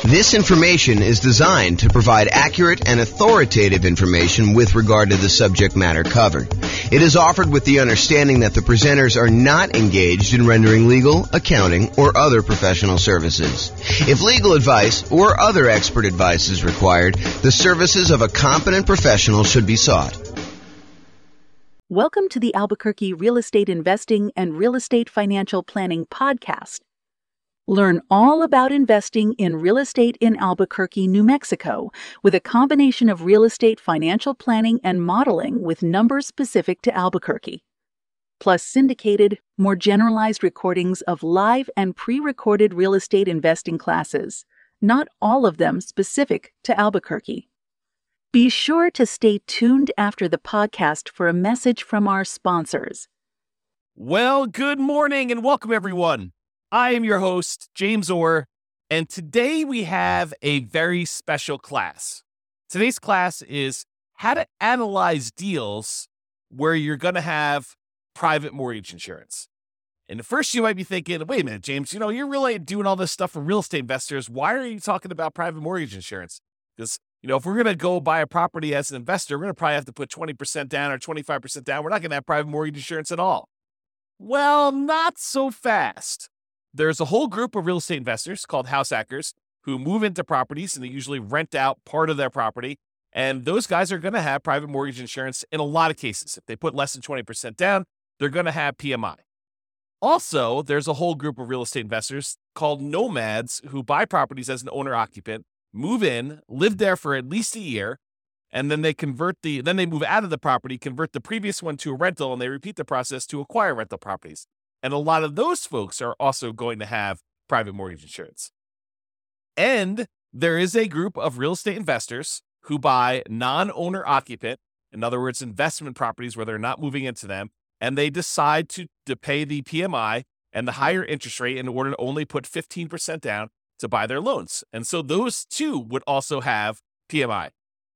This information is designed to provide accurate and authoritative information with regard to the subject matter covered. It is offered with the understanding that the presenters are not engaged in rendering legal, accounting, or other professional services. If legal advice or other expert advice is required, the services of a competent professional should be sought. Welcome to the Albuquerque Real Estate Investing and Real Estate Financial Planning podcast. Learn all about investing in real estate in Albuquerque, New Mexico, with a combination of real estate financial planning and modeling with numbers specific to Albuquerque, plus syndicated, more generalized recordings of live and pre-recorded real estate investing classes, not all of them specific to Albuquerque. Be sure to stay tuned after the podcast for a message from our sponsors. Well, good morning and welcome, everyone. I am your host, James Orr, and today we have a very special class. Today's class is how to analyze deals where you're going to have private mortgage insurance. And at first you might be thinking, wait a minute, James, you're really doing all this stuff for real estate investors. Why are you talking about private mortgage insurance? Because, if we're going to go buy a property as an investor, we're going to probably have to put 20% down or 25% down. We're not going to have private mortgage insurance at all. Well, not so fast. There's a whole group of real estate investors called house hackers who move into properties and they usually rent out part of their property. And those guys are going to have private mortgage insurance in a lot of cases. If they put less than 20% down, they're going to have PMI. Also, there's a whole group of real estate investors called nomads who buy properties as an owner-occupant, move in, live there for at least a year, and then they move out of the property, convert the previous one to a rental, and they repeat the process to acquire rental properties. And a lot of those folks are also going to have private mortgage insurance. And there is a group of real estate investors who buy non-owner occupant, in other words, investment properties where they're not moving into them, and they decide to pay the PMI and the higher interest rate in order to only put 15% down to buy their loans. And so those two would also have PMI.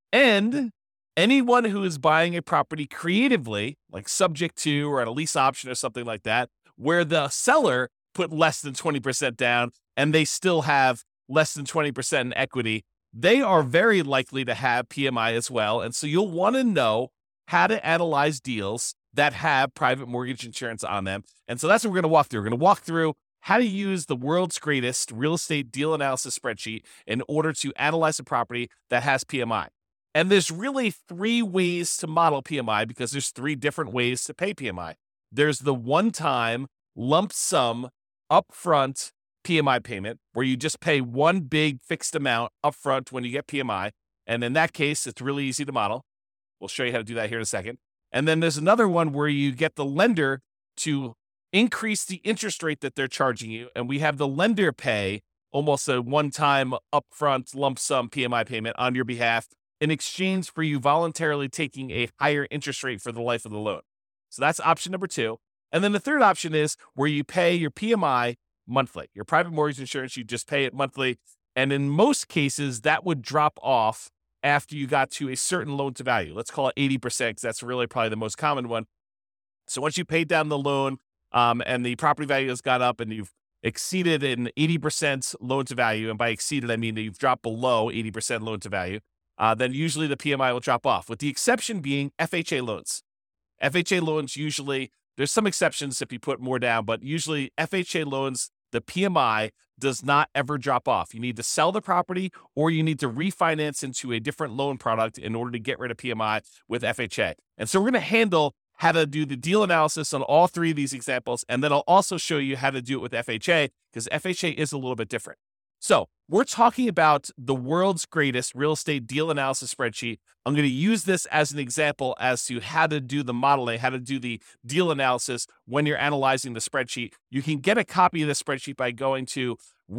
And anyone who is buying a property creatively, like subject to or at a lease option or something like that, where the seller put less than 20% down and they still have less than 20% in equity, they are very likely to have PMI as well. And so you'll want to know how to analyze deals that have private mortgage insurance on them. And so that's what we're going to walk through. We're going to walk through how to use the world's greatest real estate deal analysis spreadsheet in order to analyze a property that has PMI. And there's really three ways to model PMI because there's three different ways to pay PMI. There's the one-time lump sum upfront PMI payment where you just pay one big fixed amount upfront when you get PMI. And in that case, it's really easy to model. We'll show you how to do that here in a second. And then there's another one where you get the lender to increase the interest rate that they're charging you. And we have the lender pay almost a one-time upfront lump sum PMI payment on your behalf in exchange for you voluntarily taking a higher interest rate for the life of the loan. So that's option number two. And then the third option is where you pay your PMI monthly. Your private mortgage insurance, you just pay it monthly. And in most cases, that would drop off after you got to a certain loan to value. Let's call it 80% because that's really probably the most common one. So once you paid down the loan and the property value has gone up and you've exceeded an 80% loan to value, and by exceeded, I mean that you've dropped below 80% loan to value, then usually the PMI will drop off, with the exception being FHA loans. FHA loans usually, there's some exceptions if you put more down, but usually FHA loans, the PMI does not ever drop off. You need to sell the property or you need to refinance into a different loan product in order to get rid of PMI with FHA. And so we're going to handle how to do the deal analysis on all three of these examples, and then I'll also show you how to do it with FHA because FHA is a little bit different. So we're talking about the world's greatest real estate deal analysis spreadsheet. I'm going to use this as an example as to how to do the modeling, how to do the deal analysis when you're analyzing the spreadsheet. You can get a copy of the spreadsheet by going to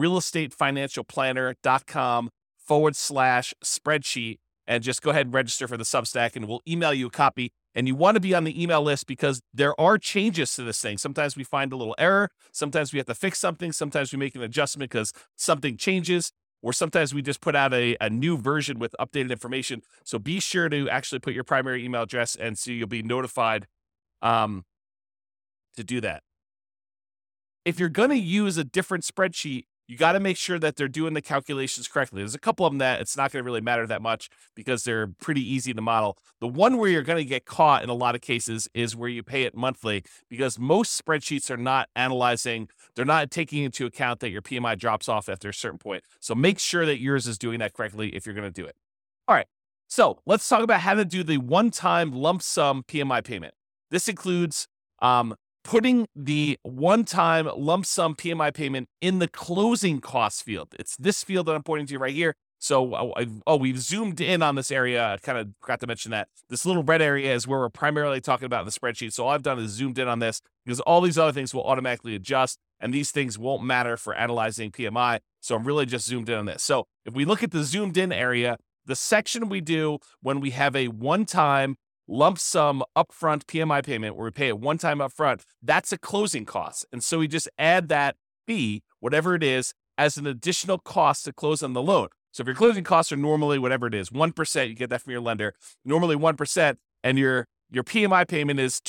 realestatefinancialplanner.com/spreadsheet and just go ahead and register for the Substack and we'll email you a copy. And you want to be on the email list because there are changes to this thing. Sometimes we find a little error. Sometimes we have to fix something. Sometimes we make an adjustment because something changes. Or sometimes we just put out a new version with updated information. So be sure to actually put your primary email address and so you'll be notified to do that. If you're going to use a different spreadsheet, you got to make sure that they're doing the calculations correctly. There's a couple of them that it's not going to really matter that much because they're pretty easy to model. The one where you're going to get caught in a lot of cases is where you pay it monthly, because most spreadsheets are not analyzing, they're not taking into account that your PMI drops off after a certain point. So make sure that yours is doing that correctly if you're going to do it. All right. So let's talk about how to do the one-time lump sum PMI payment. This includes putting the one-time lump sum PMI payment in the closing costs field. It's this field that I'm pointing to right here. So, we've zoomed in on this area. I kind of forgot to mention that. This little red area is where we're primarily talking about in the spreadsheet. So all I've done is zoomed in on this because all these other things will automatically adjust, and these things won't matter for analyzing PMI. So I'm really just zoomed in on this. So if we look at the zoomed in area, the section we do when we have a one-time lump sum upfront PMI payment where we pay it one time upfront, that's a closing cost. And so we just add that fee, whatever it is, as an additional cost to close on the loan. So if your closing costs are normally whatever it is, 1%, you get that from your lender, normally 1%, and your PMI payment is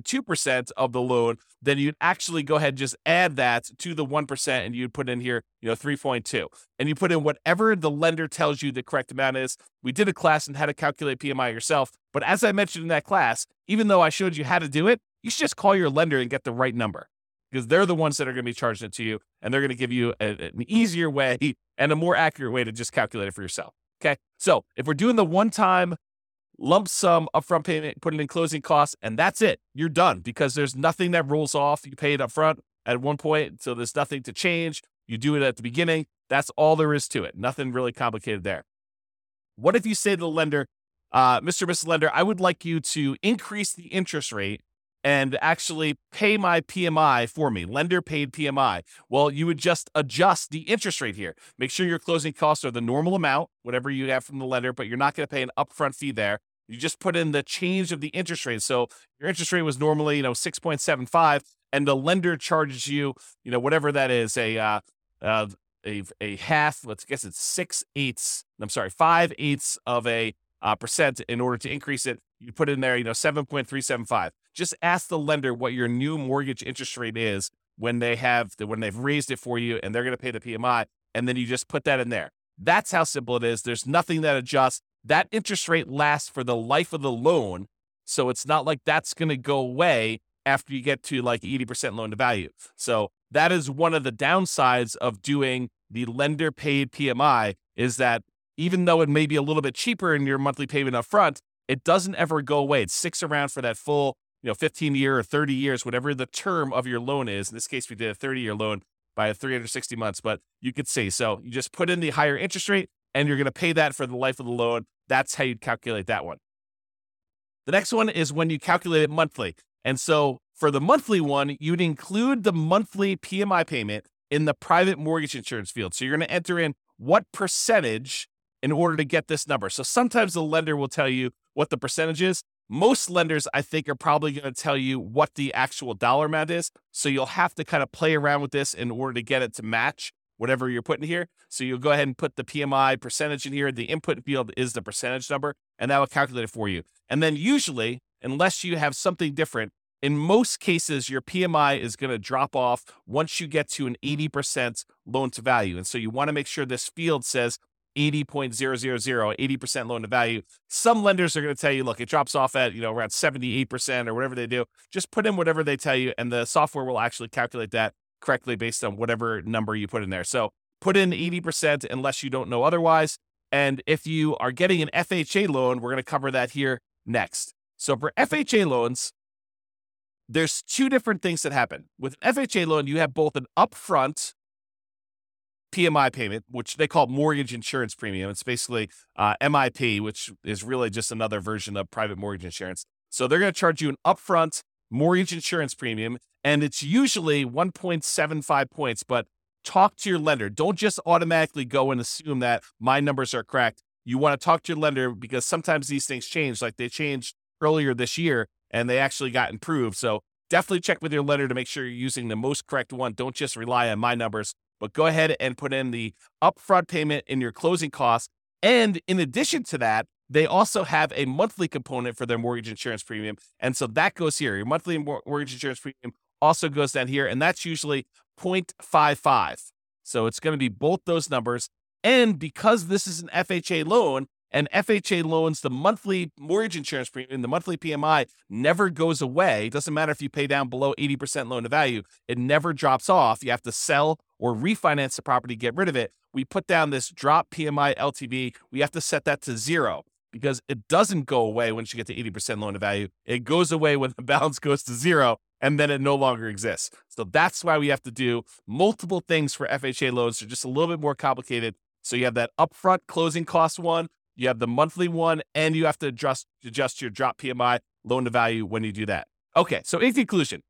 2.2% of the loan, then you'd actually go ahead and just add that to the 1%, and you'd put in here, 3.2. And you put in whatever the lender tells you the correct amount is. We did a class on how to calculate PMI yourself, but as I mentioned in that class, even though I showed you how to do it, you should just call your lender and get the right number, because they're the ones that are going to be charging it to you, and they're going to give you an easier way and a more accurate way to just calculate it for yourself. Okay, so if we're doing the one-time lump sum upfront payment, put it in closing costs, and that's it. You're done, because there's nothing that rolls off. You pay it up front at one point, so there's nothing to change. You do it at the beginning. That's all there is to it. Nothing really complicated there. What if you say to the lender, Mr. Mrs. Lender, I would like you to increase the interest rate and actually pay my PMI for me, lender paid PMI. Well, you would just adjust the interest rate here. Make sure your closing costs are the normal amount, whatever you have from the lender, but you're not going to pay an upfront fee there. You just put in the change of the interest rate. So your interest rate was normally, 6.75, and the lender charges you, whatever that is, a half, let's guess it's 5/8 of a percent in order to increase it. You put in there, 7.375. Just ask the lender what your new mortgage interest rate is when they've raised it for you, and they're going to pay the PMI, and then you just put that in there. That's how simple it is. There's nothing that adjusts. That interest rate lasts for the life of the loan, so it's not like that's going to go away after you get to like 80% loan to value. So that is one of the downsides of doing the lender paid PMI, is that even though it may be a little bit cheaper in your monthly payment up front, it doesn't ever go away. It sticks around for that full 15 year or 30 years, whatever the term of your loan is. In this case, we did a 30-year loan by 360 months, but you could see. So you just put in the higher interest rate, and you're going to pay that for the life of the loan. That's how you'd calculate that one. The next one is when you calculate it monthly. And so for the monthly one, you'd include the monthly PMI payment in the private mortgage insurance field. So you're going to enter in what percentage in order to get this number. So sometimes the lender will tell you what the percentage is. Most lenders, I think, are probably going to tell you what the actual dollar amount is. So you'll have to kind of play around with this in order to get it to match whatever you're putting here. So you'll go ahead and put the PMI percentage in here. The input field is the percentage number, and that will calculate it for you. And then usually, unless you have something different, in most cases, your PMI is going to drop off once you get to an 80% loan to value. And so you want to make sure this field says 80.000, 80% loan to value. Some lenders are going to tell you, look, it drops off at, around 78% or whatever they do. Just put in whatever they tell you, and the software will actually calculate that correctly based on whatever number you put in there. So put in 80% unless you don't know otherwise. And if you are getting an FHA loan, we're going to cover that here next. So for FHA loans, there's two different things that happen. With an FHA loan, you have both an upfront PMI payment, which they call mortgage insurance premium. It's basically MIP, which is really just another version of private mortgage insurance. So they're going to charge you an upfront mortgage insurance premium, and it's usually 1.75 points, but talk to your lender. Don't just automatically go and assume that my numbers are correct. You want to talk to your lender, because sometimes these things change. Like they changed earlier this year, and they actually got improved. So definitely check with your lender to make sure you're using the most correct one. Don't just rely on my numbers, but go ahead and put in the upfront payment in your closing costs. And in addition to that, they also have a monthly component for their mortgage insurance premium. And so that goes here. Your monthly mortgage insurance premium also goes down here, and that's usually 0.55. So it's going to be both those numbers. And because this is an FHA loan, and FHA loans, the monthly mortgage insurance premium, the monthly PMI never goes away. It doesn't matter if you pay down below 80% loan to value. It never drops off. You have to sell or refinance the property, get rid of it. We put down this drop PMI LTV. We have to set that to 0 because it doesn't go away once you get to 80% loan to value. It goes away when the balance goes to 0, and then it no longer exists. So that's why we have to do multiple things for FHA loans. They're just a little bit more complicated. So you have that upfront closing cost one, you have the monthly one, and you have to adjust your drop PMI loan to value when you do that. Okay, so in conclusion,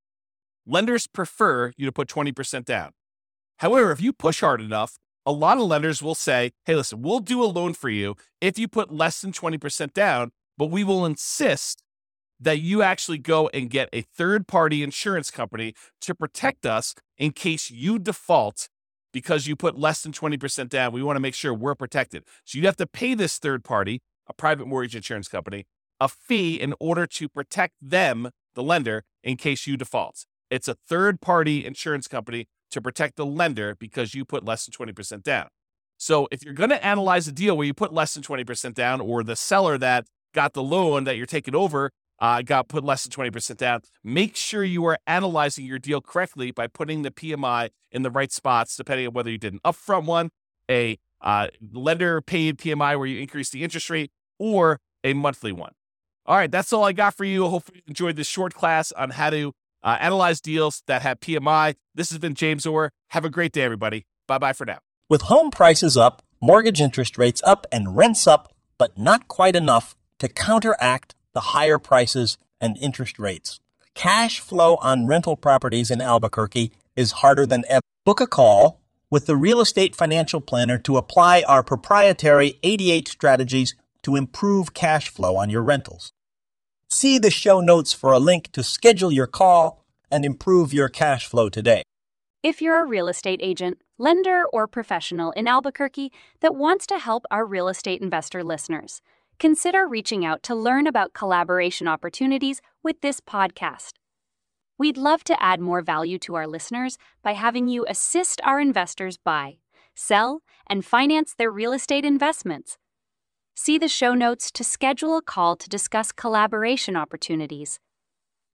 lenders prefer you to put 20% down. However, if you push hard enough, a lot of lenders will say, hey, listen, we'll do a loan for you if you put less than 20% down, but we will insist that you actually go and get a third-party insurance company to protect us in case you default because you put less than 20% down. We want to make sure we're protected. So you have to pay this third party, a private mortgage insurance company, a fee in order to protect them, the lender, in case you default. It's a third-party insurance company to protect the lender because you put less than 20% down. So if you're going to analyze a deal where you put less than 20% down, or the seller that got the loan that you're taking over got put less than 20% down, make sure you are analyzing your deal correctly by putting the PMI in the right spots, depending on whether you did an upfront one, a lender paid PMI where you increase the interest rate, or a monthly one. All right, that's all I got for you. Hopefully you enjoyed this short class on how to analyze deals that have PMI. This has been James Orr. Have a great day, everybody. Bye-bye for now. With home prices up, mortgage interest rates up, and rents up, but not quite enough to counteract the higher prices and interest rates, cash flow on rental properties in Albuquerque is harder than ever. Book a call with the Real Estate Financial Planner to apply our proprietary 88 strategies to improve cash flow on your rentals. See the show notes for a link to schedule your call and improve your cash flow today. If you're a real estate agent, lender, or professional in Albuquerque that wants to help our real estate investor listeners, consider reaching out to learn about collaboration opportunities with this podcast. We'd love to add more value to our listeners by having you assist our investors buy, sell, and finance their real estate investments. See the show notes to schedule a call to discuss collaboration opportunities.